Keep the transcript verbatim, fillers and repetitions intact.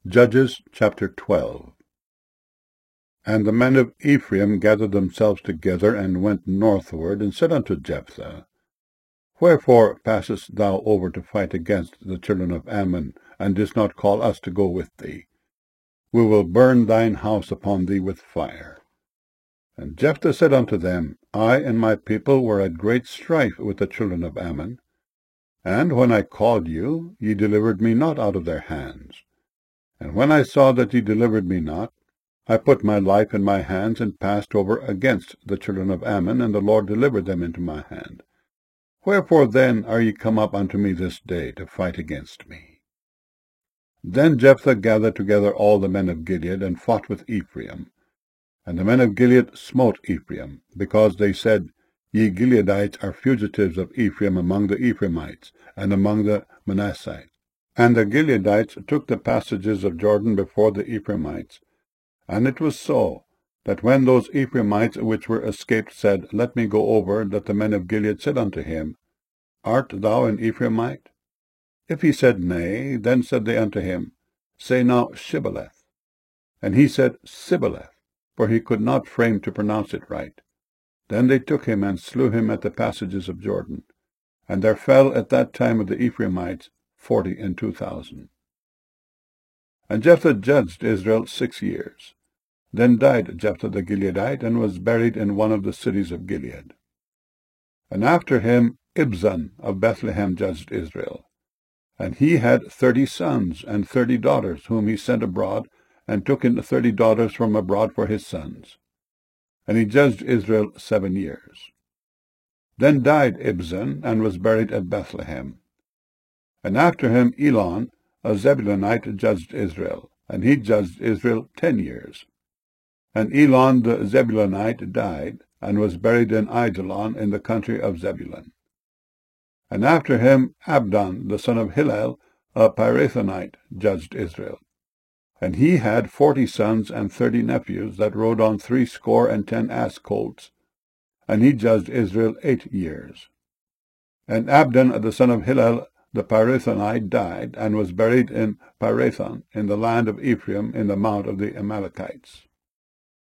Judges chapter twelve. And the men of Ephraim gathered themselves together, and went northward, and said unto Jephthah, Wherefore passest thou over to fight against the children of Ammon, and didst not call us to go with thee? We will burn thine house upon thee with fire. And Jephthah said unto them, I and my people were at great strife with the children of Ammon, and when I called you, ye delivered me not out of their hands. And when I saw that ye delivered me not, I put my life in my hands, and passed over against the children of Ammon, and the Lord delivered them into my hand. Wherefore then are ye come up unto me this day, to fight against me? Then Jephthah gathered together all the men of Gilead, and fought with Ephraim. And the men of Gilead smote Ephraim, because they said, Ye Gileadites are fugitives of Ephraim among the Ephraimites, and among the Manassites. And the Gileadites took the passages of Jordan before the Ephraimites. And it was so, that when those Ephraimites which were escaped said, Let me go over, that the men of Gilead said unto him, Art thou an Ephraimite? If he said, Nay, then said they unto him, Say now Shibboleth. And he said, Sibboleth, for he could not frame to pronounce it right. Then they took him, and slew him at the passages of Jordan. And there fell at that time of the Ephraimites forty and two thousand. And Jephthah judged Israel six years. Then died Jephthah the Gileadite, and was buried in one of the cities of Gilead. And after him Ibzan of Bethlehem judged Israel. And he had thirty sons and thirty daughters, whom he sent abroad, and took in thirty daughters from abroad for his sons. And he judged Israel seven years. Then died Ibzan, and was buried at Bethlehem. And after him Elon, a Zebulunite, judged Israel, and he judged Israel ten years. And Elon the Zebulunite died, and was buried in Aijalon in the country of Zebulun. And after him Abdon the son of Hillel, a Pirathonite, judged Israel. And he had forty sons and thirty nephews, that rode on threescore and ten ass colts. And he judged Israel eight years. And Abdon the son of Hillel, the Pirathonite, died, and was buried in Pirathon, in the land of Ephraim, in the mount of the Amalekites.